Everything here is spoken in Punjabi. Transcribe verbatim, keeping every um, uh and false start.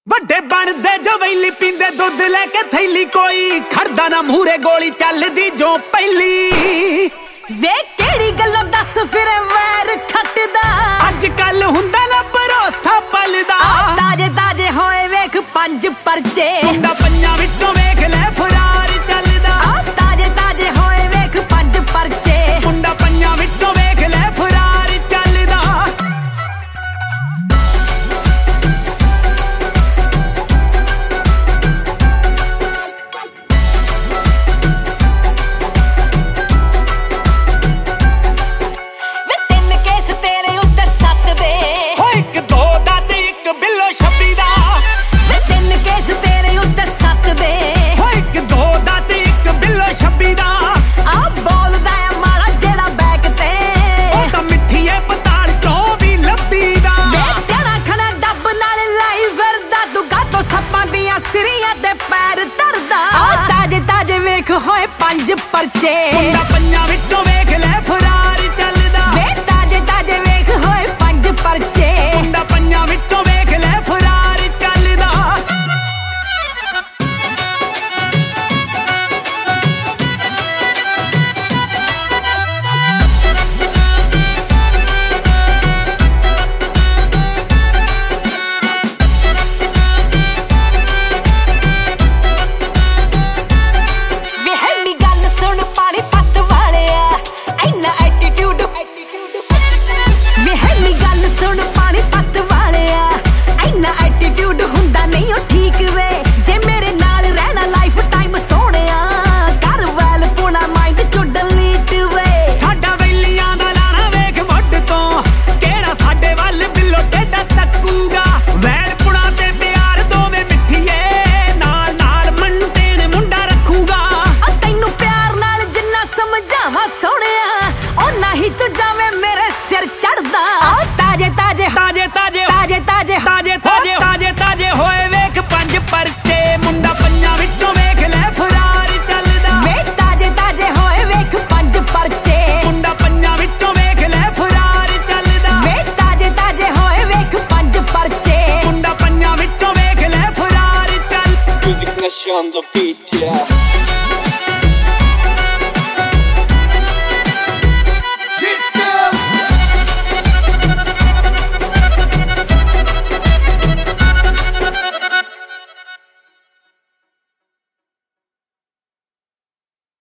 ਵੱਡੇ ਬਣਦੇ ਜੋ ਵੈਲੀ ਪੀਂਦੇ ਦੁੱਧ ਲੈ ਕੇ ਥੈਲੀ ਕੋਈ ਖੜਦਾ ਨਾ ਮੂਹਰੇ ਗੋਲੀ ਚੱਲਦੀ ਜੋ ਪਹਿਲੀ ਵੇ ਕਿਹੜੀ ਗੱਲੋਂ ਦੱਸ ਫਿਰ ਵੈਰ ਖੱਟਦਾ ਅੱਜ ਕੱਲ ਹੁੰਦਾ ਨਾ ਭਰੋਸਾ ਪਲਦਾ ਤਾਜੇ ਤਾਜੇ ਹੋਏ ਵੇਖ ਪੰਜ ਪਰਚੇ ਮੁੰਡਾ ਪੰਜਾਂ ਵਿੱਚੋਂ ਵੇਖ ਲੈ ਫਰਾਰ ਚੱਲਦਾ ਤਾਜੇ ਤਾਜੇ ਹੋਏ ਵੇਖ ਪੰਜ ਪਰਚੇ ਮੁੰਡਾ ਪੰਜਾਂ ਵਿੱਚੋਂ ਵੇਖ ਲੈ ਫਰਾਰ ਚੱਲਦਾ ਹੋਏ ਪੰਜ ਪਰਚੇ ਮੁੰਡਾ ਪੰਜਾਂ ਵਿੱਚੋਂ ਵੇਖ ਲੈ ਫਰਾਰ ਚੱਲਦਾ ਵੇ ਤਾਜੇ ਤਾਜੇ ਵੇਖ ਹੋਏ ਪੰਜ ਪਰਚੇ ਮੁੰਡਾ ਪੰਜਾਂ ਵਿੱਚੋਂ ਵੇਖ ਲੈ ਫਰਾਰ ਚੱਲਦਾ ਸੁਣ ਪਾਣੀ ਪੱਤ ਵਾਲਿਆ ਇੰਨਾ ਐਟੀਟਿਊਡ ਹੁੰਦਾ ਨਹੀਂ ਉਹ ਠੀਕ ਵੇ ਜੇ ਮੇਰੇ ਨਾਲ ਰਹਿਣਾ ਲਾਈਫ ਟਾਈਮ ਸੋਹਣਿਆ ਕਰ ਵੈਲ ਪੁਣਾ ਮਾਈਂਡ ਚੋਂ ਡਿਲੀਟ ਵੇ ਸਾਡਾ ਵੈਲੀਆਂ ਦਾ ਲਾਣਾ ਵੇਖ ਮੁੱਢ ਤੋਂ ਕਿਹੜਾ ਸਾਡੇ ਵੱਲ ਬਿੱਲੋ ਟੇਡਾ ਤੱਕੂਗਾ ਵੈਲ ਪੁਣਾ ਤੇ ਪਿਆਰ ਦੋਵੇਂ ਮਿੱਠੀਏ ਨਾਲ ਨਾਲ ਮੰਟੇਨ ਮੁੰਡਾ ਰੱਖੂਗਾ ਤੈਨੂੰ ਪਿਆਰ ਨਾਲ ਜਿੰਨਾ ਸਮਝਾਵਾਂ ਸੋਹਣਿਆ ਓਨਾ ਹੀ ਤੂੰ ਜਾਵੇਂ ਮੇਰੇ ਸਿਰ ਚੜਦਾ ਤਾਜੇ ਤਾਜੇ ਤਾਜੇ ਤਾਜੇ ਤਾਜੇ ਤਾਜੇ ਤਾਜੇ ਤਾਜੇ ਤਾਜੇ ਤਾਜੇ ਹੋਏ ਵੇਖ ਪੰਜ ਪਰਚੇ ਮੁੰਡਾ ਪੰਜਾਂ ਵਿੱਚੋਂ ਵੇਖ ਲੈ ਫਰਾਰ ਚੱਲਦਾ ਵੇ ਤਾਜੇ ਤਾਜੇ ਹੋਏ ਵੇਖ ਪੰਜ ਪਰਚੇ ਮੁੰਡਾ ਪੰਜਾਂ ਵਿੱਚੋਂ ਵੇਖ ਲੈ ਫਰਾਰ ਚੱਲਦਾ ਵੇ ਤਾਜੇ ਤਾਜੇ ਹੋਏ ਵੇਖ ਪੰਜ ਪਰਚੇ ਮੁੰਡਾ ਪੰਜਾਂ ਵਿੱਚੋਂ ਵੇਖ ਲੈ ਫਰਾਰ ਚੱਲ Music Nation on the beat, yeah.